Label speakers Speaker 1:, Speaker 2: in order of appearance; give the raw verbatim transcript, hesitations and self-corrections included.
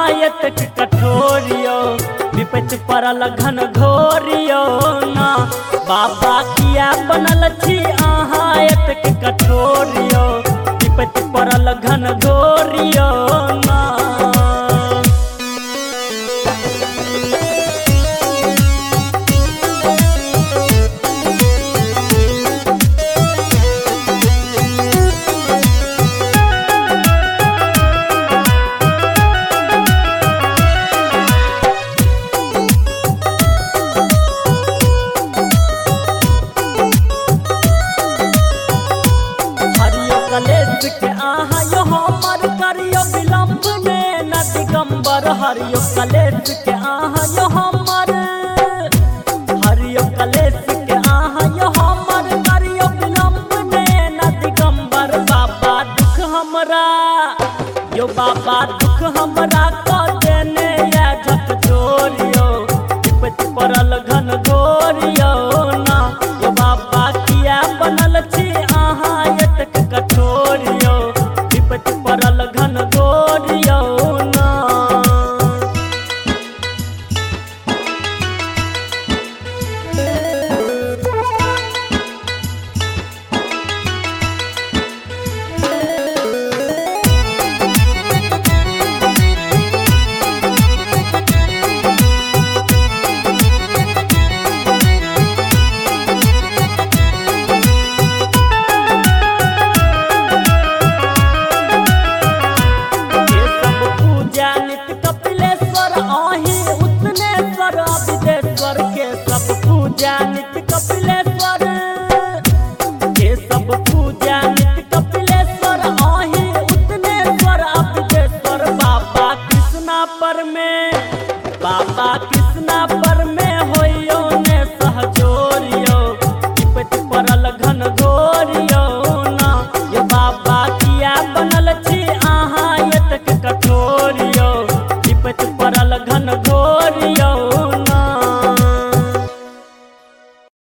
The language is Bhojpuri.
Speaker 1: एतक कठोरियो विपत पड़ल घन घोरियो ना बाबा किया बनल छी अहाँ एतक कठोरियो विपत पड़ल घन घोरियो ना। कलेश के आहा यो हमर करियो विलम्ब में न दिगंबर हरियो कलेश के आहा यो हमर हरियो कलेश के आहा यो हमर करियो विलम्ब में न दिगंबर बाबा दुख हमरा यो बाबा दुख हमरा क देने या झक जोरियो विपत पड़ल घन घोरियो ना यो बाबा किया बनल छी आहा एतक कठोरियो विपत पड़ल घन घोरियो ना। के सब पूजा नित्य कपिलेश्वर